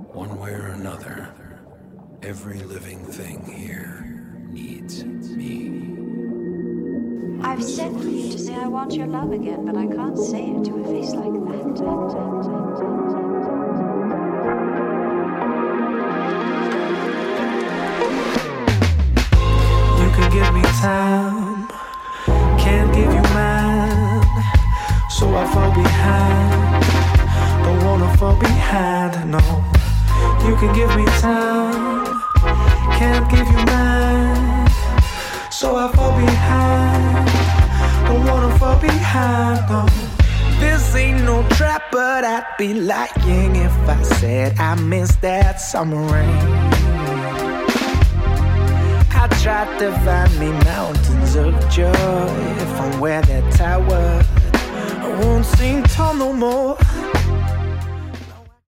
One way or another, every living thing here needs me. I've said for you to say I want your love again, but I can't say it to a face like that. You can give me time, can't give you mine, so I fall behind, don't wanna fall behind, no. You can give me time, can't give you mine, so I fall behind, don't wanna fall behind, no. This ain't no trap, but I'd be lying if I said I missed that summer rain. I tried to find me mountains of joy from where that tower I won't seem tall no more.